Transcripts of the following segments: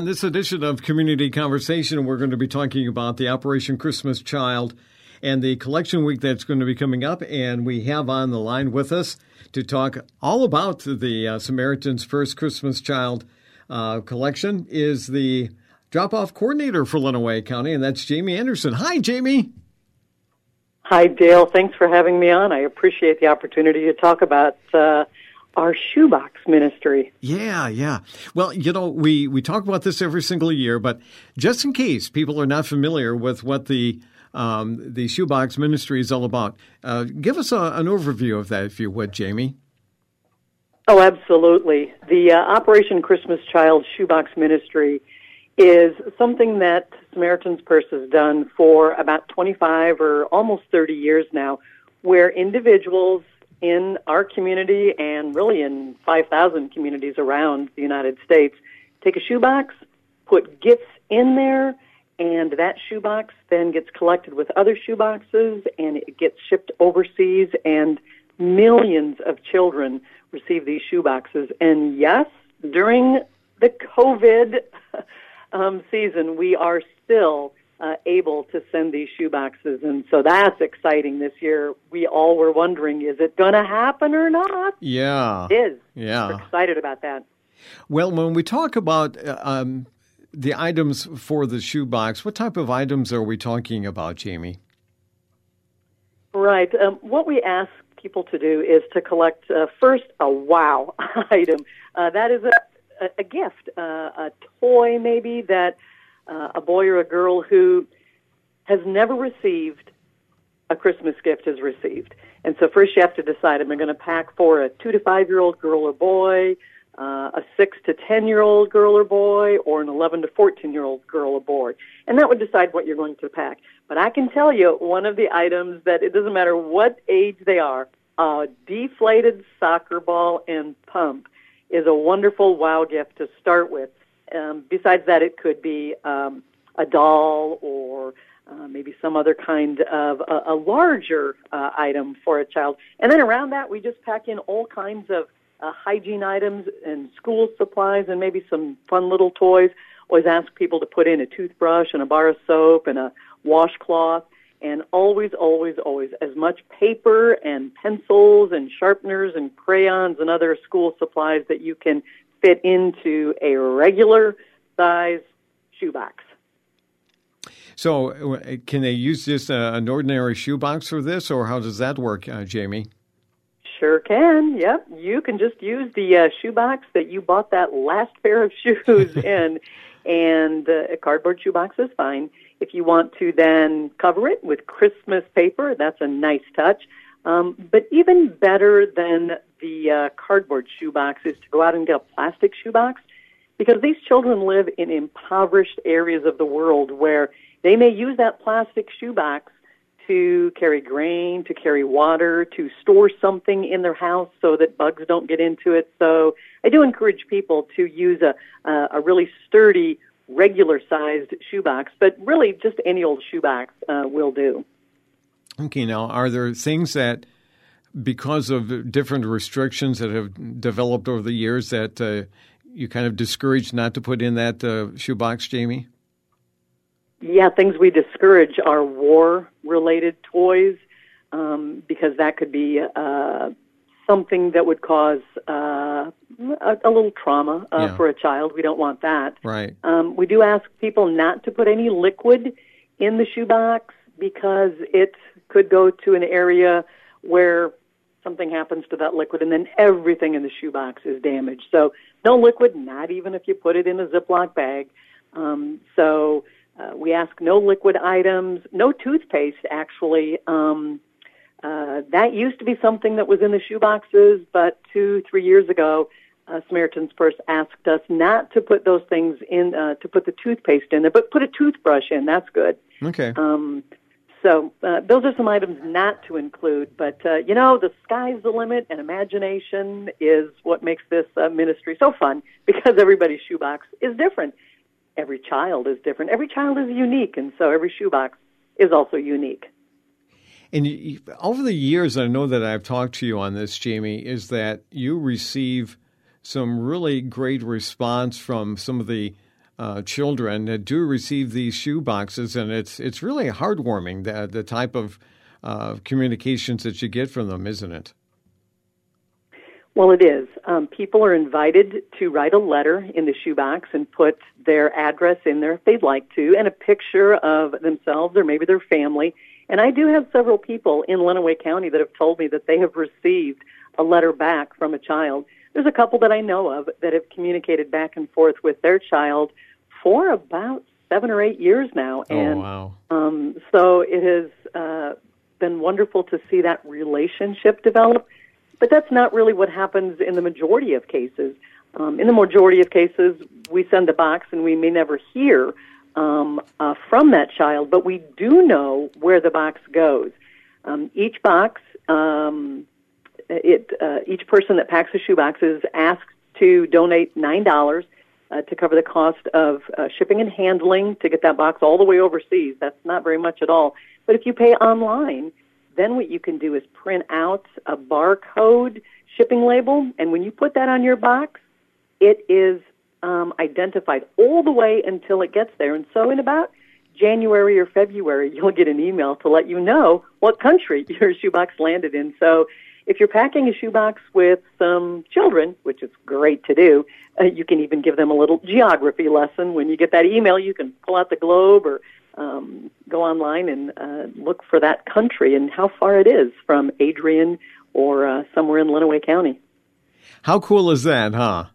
In this edition of Community Conversation, we're going to be talking about the Operation Christmas Child and the collection week that's going to be coming up. And we have on the line with us to talk all about the Samaritan's Purse Christmas Child collection is the drop-off coordinator for Lenawee County, and that's Jamie Anderson. Hi, Jamie. Hi, Dale. Thanks for having me on. I appreciate the opportunity to talk about our shoebox ministry. Yeah. Well, we talk about this every single year, but just in case people are not familiar with what the shoebox ministry is all about, give us an overview of that, if you would, Jamie. Oh, absolutely. The Operation Christmas Child shoebox ministry is something that Samaritan's Purse has done for about 25 or almost 30 years now, where individuals in our community and really in 5,000 communities around the United States take a shoebox, put gifts in there, and that shoebox then gets collected with other shoeboxes and it gets shipped overseas, and millions of children receive these shoeboxes. And yes, during the COVID season, we are still able to send these shoeboxes, and so that's exciting this year. We all were wondering, is it going to happen or not? Yeah. It is. Yeah. We're excited about that. Well, when we talk about the items for the shoebox, what type of items are we talking about, Jamie? Right. What we ask people to do is to collect, first, a wow item. That is a gift, a toy maybe that a boy or a girl who has never received a Christmas gift has received. And so first you have to decide, am I going to pack for a 2 to 5-year-old girl or boy, a 6 to 10-year-old girl or boy, or an 11 to 14-year-old girl or boy? And that would decide what you're going to pack. But I can tell you, one of the items that it doesn't matter what age they are, a deflated soccer ball and pump is a wonderful wow gift to start with. Besides that, it could be a doll or maybe some other kind of a larger item for a child. And then around that, we just pack in all kinds of hygiene items and school supplies and maybe some fun little toys. Always ask people to put in a toothbrush and a bar of soap and a washcloth. And always, always, always as much paper and pencils and sharpeners and crayons and other school supplies that you can fit into a regular size shoebox. So can they use just an ordinary shoebox for this, or how does that work, Jamie? Sure can, yep. You can just use the shoebox that you bought that last pair of shoes in, and a cardboard shoebox is fine. If you want to then cover it with Christmas paper, that's a nice touch. But even better than the cardboard shoebox is to go out and get a plastic shoebox, because these children live in impoverished areas of the world where they may use that plastic shoebox to carry grain, to carry water, to store something in their house so that bugs don't get into it. So I do encourage people to use a really sturdy, regular-sized shoebox, but really just any old shoebox will do. Okay, now, are there things that, because of different restrictions that have developed over the years, that you kind of discourage not to put in that shoebox, Jamie? Yeah, things we discourage are war-related toys, because that could be something that would cause a little trauma for a child. We don't want that. Right. We do ask people not to put any liquid in the shoebox because it could go to an area where something happens to that liquid and then everything in the shoebox is damaged. So no liquid, not even if you put it in a Ziploc bag. We ask no liquid items, no toothpaste, actually. That used to be something that was in the shoeboxes, but 2-3 years ago, Samaritan's Purse asked us not to put those things in, to put the toothpaste in there, but put a toothbrush in. That's good. Okay. So those are some items not to include. But, the sky's the limit, and imagination is what makes this ministry so fun, because everybody's shoebox is different. Every child is different. Every child is unique, and so every shoebox is also unique. And over the years, I know that I've talked to you on this, Jamie, is that you receive some really great response from some of the children that do receive these shoe boxes, and it's really heartwarming, the type of communications that you get from them, isn't it? Well, it is. People are invited to write a letter in the shoebox and put their address in there if they'd like to, and a picture of themselves or maybe their family. And I do have several people in Lenawee County that have told me that they have received a letter back from a child. There's a couple that I know of that have communicated back and forth with their child for about 7 or 8 years now. And wow. So it has been wonderful to see that relationship develop. But that's not really what happens in the majority of cases. In the majority of cases, we send a box and we may never hear from that child, but we do know where the box goes. Each box, each person that packs a shoebox is asked to donate $9 to cover the cost of shipping and handling to get that box all the way overseas. That's not very much at all. But if you pay online, then what you can do is print out a barcode shipping label, and when you put that on your box, it is identified all the way until it gets there. And so in about January or February, you'll get an email to let you know what country your shoebox landed in. So if you're packing a shoebox with some children, which is great to do, you can even give them a little geography lesson. When you get that email, you can pull out the globe or go online and look for that country and how far it is from Adrian or somewhere in Lenawee County. How cool is that, huh?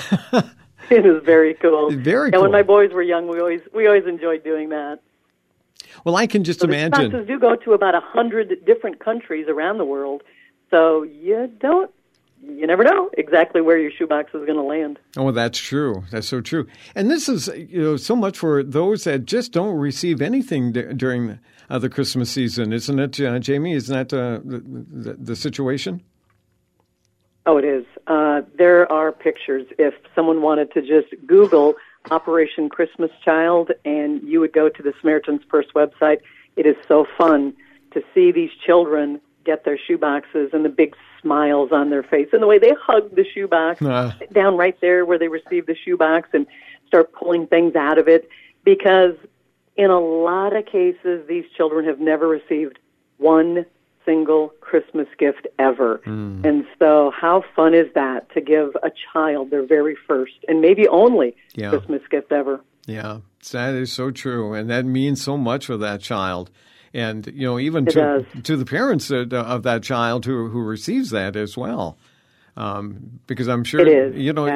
It is very cool. Very and cool. When my boys were young, we always enjoyed doing that. Well, I can just imagine. The boxes do go to about 100 different countries around the world, so you never know exactly where your shoebox is going to land. Oh, that's true. That's so true. And this is so much for those that just don't receive anything during the Christmas season, isn't it, Jamie? Isn't that the situation? Oh, it is. There are pictures. If someone wanted to just Google Operation Christmas Child and you would go to the Samaritan's Purse website, it is so fun to see these children get their shoeboxes and the big smiles on their face and the way they hug the shoebox down right there where they receive the shoebox and start pulling things out of it, because in a lot of cases these children have never received one single Christmas gift ever. And so how fun is that to give a child their very first and maybe only Christmas gift ever? Yeah, that is so true, and that means so much for that child. And, even to the parents of that child who receives that as well. Because I'm sure, it is.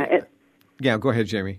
Go ahead, Jamie.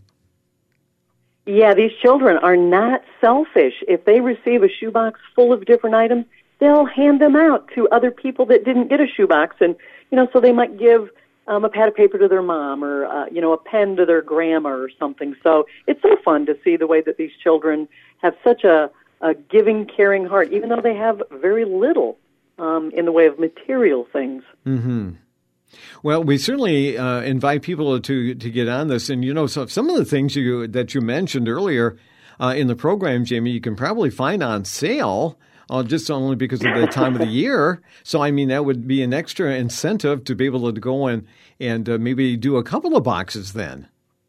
Yeah, these children are not selfish. If they receive a shoebox full of different items, they'll hand them out to other people that didn't get a shoebox. And, so they might give a pad of paper to their mom or, a pen to their grandma or something. So it's so fun to see the way that these children have such a giving, caring heart, even though they have very little in the way of material things. Mm-hmm. Well, we certainly invite people to get on this. And, so some of the things that you mentioned earlier in the program, Jamie, you can probably find on sale just only because of the time of the year. So, that would be an extra incentive to be able to go and maybe do a couple of boxes then.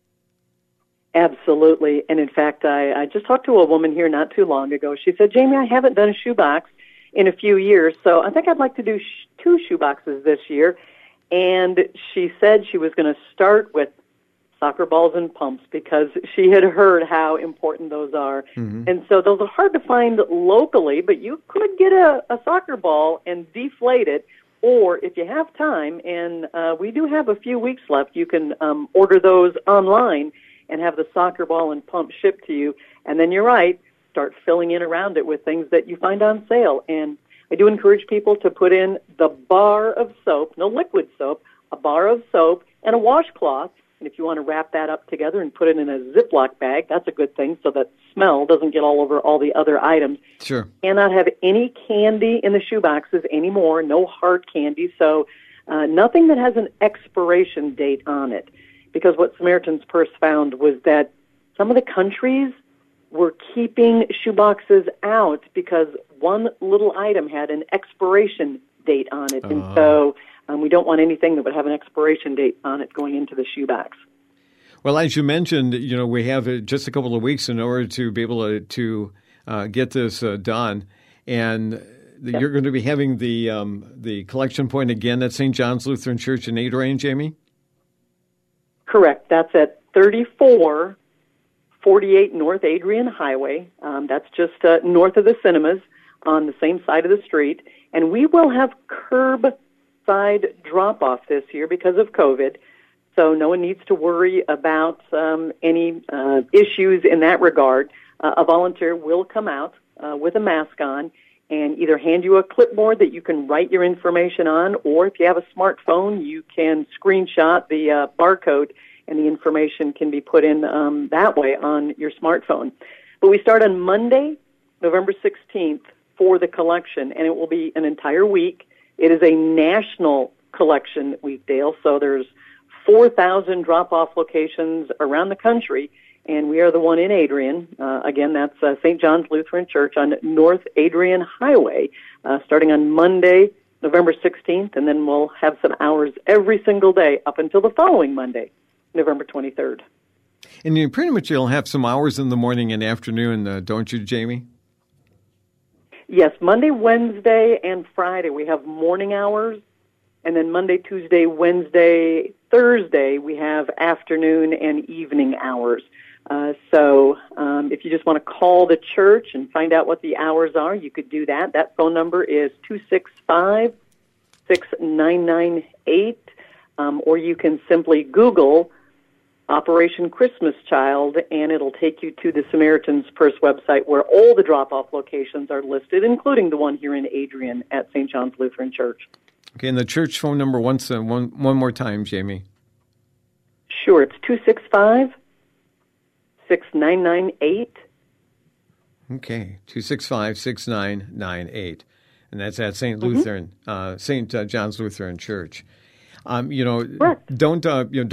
Absolutely. And in fact, I just talked to a woman here not too long ago. She said, Jamie, I haven't done a shoebox in a few years, so I think I'd like to do 2 shoeboxes this year. And she said she was going to start with soccer balls and pumps because she had heard how important those are. Mm-hmm. And so those are hard to find locally, but you could get a soccer ball and deflate it. Or if you have time, and we do have a few weeks left, you can order those online and have the soccer ball and pump shipped to you. And then you're right, start filling in around it with things that you find on sale. And I do encourage people to put in the bar of soap, no liquid soap, a bar of soap and a washcloth. And if you want to wrap that up together and put it in a Ziploc bag, that's a good thing so that smell doesn't get all over all the other items. Sure. Cannot have any candy in the shoeboxes anymore, no hard candy. So nothing that has an expiration date on it. Because what Samaritan's Purse found was that some of the countries were keeping shoeboxes out because one little item had an expiration date on it. And so we don't want anything that would have an expiration date on it going into the shoebox. Well, as you mentioned, we have just a couple of weeks in order to be able to get this done. And you're going to be having the collection point again at St. John's Lutheran Church in Adrian, Jamie? Correct. That's at 3448 North Adrian Highway. That's just north of the cinemas on the same side of the street. And we will have curbside drop-off this year because of COVID. So no one needs to worry about any issues in that regard. A volunteer will come out with a mask on and either hand you a clipboard that you can write your information on, or if you have a smartphone, you can screenshot the barcode and the information can be put in that way on your smartphone. But we start on Monday, November 16th for the collection, and it will be an entire week. It is a national collection week, Dale, so there's 4,000 drop-off locations around the country, and we are the one in Adrian. Again, that's St. John's Lutheran Church on North Adrian Highway, starting on Monday, November 16th, and then we'll have some hours every single day up until the following Monday, November 23rd. And you'll have some hours in the morning and afternoon, don't you, Jamie? Yes, Monday, Wednesday, and Friday we have morning hours, and then Monday, Tuesday, Wednesday, Thursday we have afternoon and evening hours. So if you just want to call the church and find out what the hours are, you could do that. That phone number is 265-6998, or you can simply Google Operation Christmas Child, and it'll take you to the Samaritan's Purse website where all the drop-off locations are listed, including the one here in Adrian at St. John's Lutheran Church. Okay, and the church phone number one more time, Jamie. Sure, it's 265-6998. Okay, 265-6998. And that's at St. Lutheran, St. John's Lutheran Church. Don't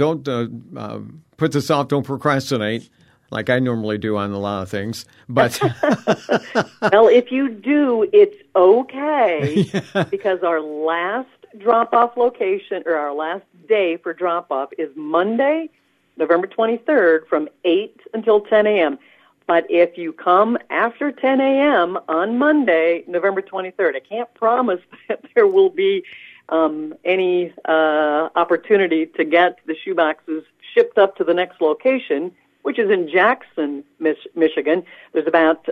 put this off. Don't procrastinate, like I normally do on a lot of things. But well, if you do, it's okay because our last drop-off location or our last day for drop-off is Monday, November 23rd, from 8 until 10 a.m. But if you come after 10 a.m. on Monday, November 23rd, I can't promise that there will be any opportunity to get the shoeboxes shipped up to the next location, which is in Jackson, Michigan. There's about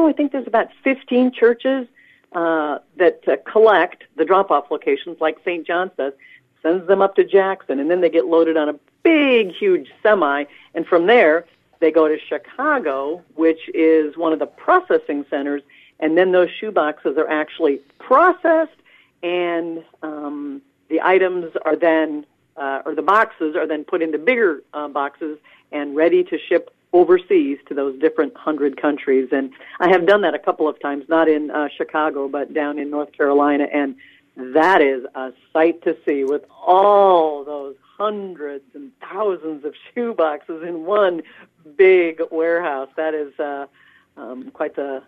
15 churches that collect the drop-off locations like St. John's does, sends them up to Jackson, and then they get loaded on a big, huge semi, and from there they go to Chicago, which is one of the processing centers, and then those shoeboxes are actually processed, and the items are then, or the boxes are then put into bigger boxes and ready to ship overseas to those different 100 countries. And I have done that a couple of times, not in Chicago, but down in North Carolina, and that is a sight to see with all those hundreds and thousands of shoeboxes in one big warehouse. That is quite the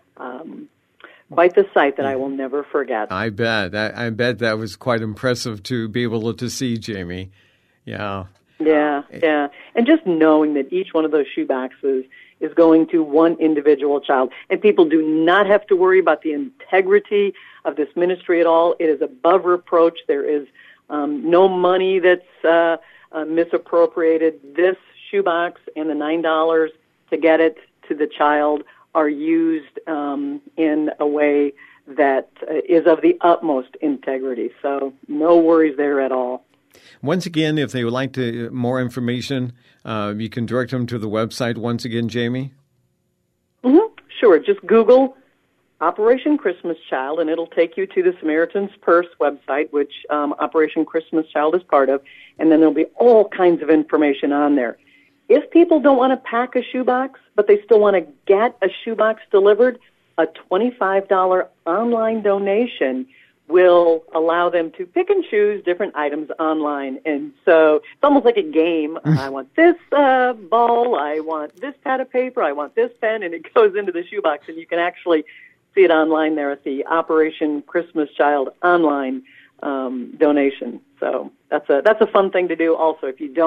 sight that I will never forget. I bet. I bet that was quite impressive to be able to see, Jamie. Yeah. Yeah. And just knowing that each one of those shoeboxes is going to one individual child. And people do not have to worry about the integrity of this ministry at all. It is above reproach. There is no money that's misappropriated. This shoebox and the $9 to get it to the child are used in a way that is of the utmost integrity. So no worries there at all. Once again, if they would like more information, you can direct them to the website once again, Jamie? Mm-hmm. Sure. Just Google Operation Christmas Child, and it'll take you to the Samaritan's Purse website, which Operation Christmas Child is part of, and then there'll be all kinds of information on there. If people don't want to pack a shoebox, but they still want to get a shoebox delivered, a $25 online donation will allow them to pick and choose different items online. And so it's almost like a game. I want this ball, I want this pad of paper, I want this pen, and it goes into the shoebox, and you can actually see it online there at the Operation Christmas Child online donation. So that's a fun thing to do also if you don't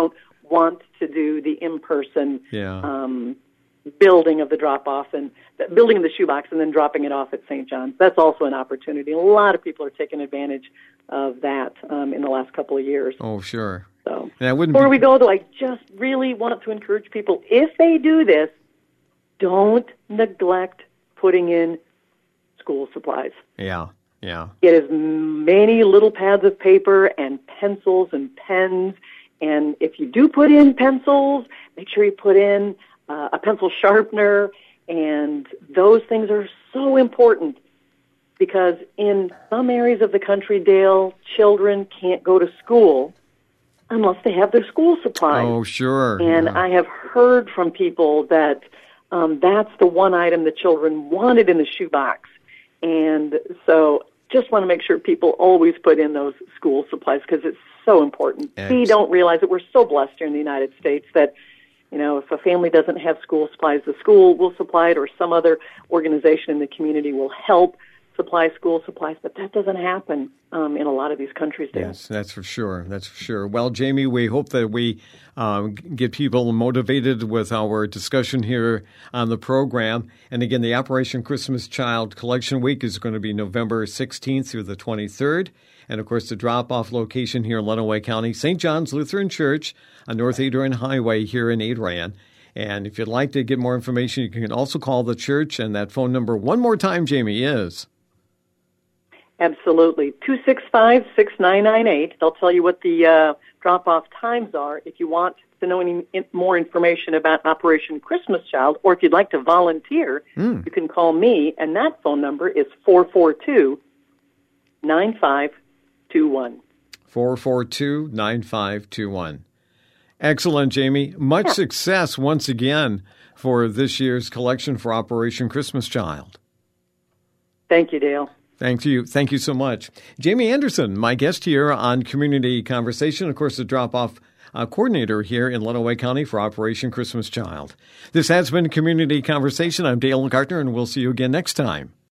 want to do the in-person Yeah. building of the drop-off and building of the shoebox and then dropping it off at St. John's. That's also an opportunity. A lot of people are taking advantage of that in the last couple of years. Oh, sure. So before we go, though, I just really want to encourage people, if they do this, don't neglect putting in school supplies. Yeah, yeah. Get as many little pads of paper and pencils and pens. And if you do put in pencils, make sure you put in a pencil sharpener. And those things are so important because in some areas of the country, Dale, children can't go to school unless they have their school supplies. Oh, sure. And yeah. I have heard from people that that's the one item the children wanted in the shoebox. And so just want to make sure people always put in those school supplies because it's so important. We don't realize that we're so blessed here in the United States that, you know, if a family doesn't have school supplies, the school will supply it or some other organization in the community will help supply school supplies, but that doesn't happen in a lot of these countries. Yes, that's for sure. That's for sure. Well, Jamie, we hope that we get people motivated with our discussion here on the program. And again, the Operation Christmas Child Collection Week is going to be November 16th through the 23rd. And, of course, the drop-off location here in Lenawee County, St. John's Lutheran Church on North Adrian Highway here in Adrian. And if you'd like to get more information, you can also call the church. And that phone number, one more time, Jamie, is... Absolutely. 265-6998. They'll tell you what the drop-off times are. If you want to know any more information about Operation Christmas Child, or if you'd like to volunteer, you can call me, and that phone number is 442-9521. 442-9521. Excellent, Jamie. Much success once again for this year's collection for Operation Christmas Child. Thank you, Dale. Thank you. Thank you so much. Jamie Anderson, my guest here on Community Conversation, of course, the drop-off coordinator here in Lenawee County for Operation Christmas Child. This has been Community Conversation. I'm Dale Gartner, and we'll see you again next time.